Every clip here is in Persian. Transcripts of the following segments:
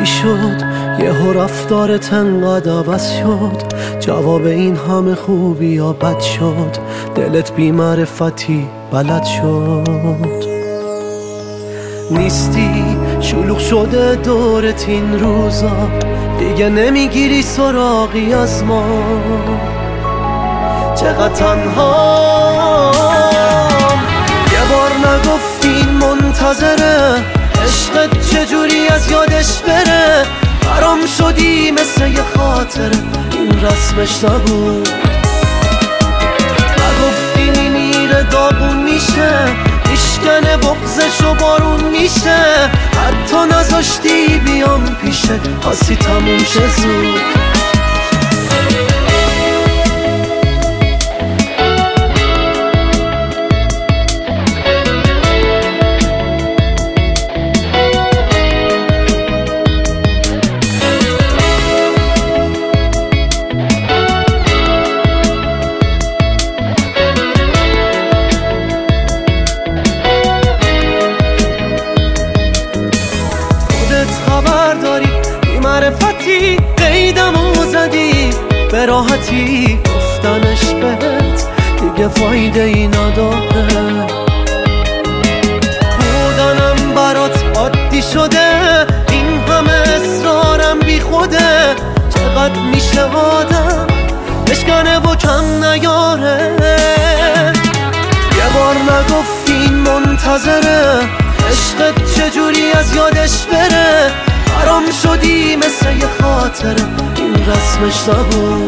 چی شد یهو رفتارت انقدر عوض شد؟ جواب این همه خوبی یا بد شد؟ دلت بی معرفتی بلد شد؟ نیستی، شلوغ شده دورت این روزا، دیگه نمیگیری سراغی از ما. چقدر تنها، یه بار نگفتین منتظره عشقت چجوری از یادش بره. برام شدی مثل یه خاطره، این رسمش نبود. نگفتین میره داغون میشه، میشکنه بغزش و بارون میشه. حتی نذاشتی بیام پیشه، خاصی تموم شه زود. معرفتی قیدمو زدی، به راحتی گفتنش بهت دیگه فایده ای نداره. بودنم برات عادی شده، این همه اصرارم بی خوده. چقدر میشه آدم بشکنه و کم نیاره. یه بار نگفتین منتظره عشقت چجوری از یادش بره. برام شدی مثل یه خاطره، این رسمش نبود.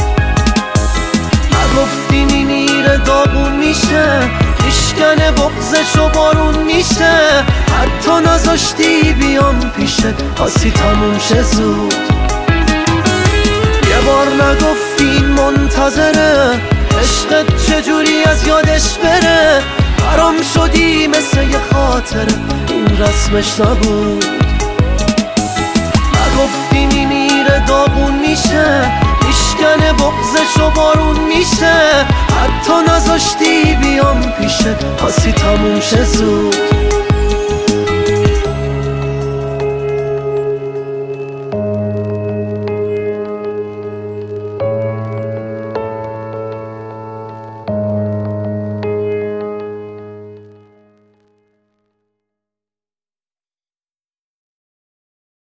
نگفتینی میره داغون میشه، میشکنه بغزش و بارون میشه. حتی نذاشتی بیام پیشه، خاصی تموم شه زود. یه بار نگفتین منتظره عشقت چجوری از یادش بره. برام شدی مثل یه خاطره، این رسمش نبود. گفتینی میره داغون میشه، میشکنه بغزش و بارون میشه. حتی نذاشتی بیام پیشه، خاصی تموم شه زود.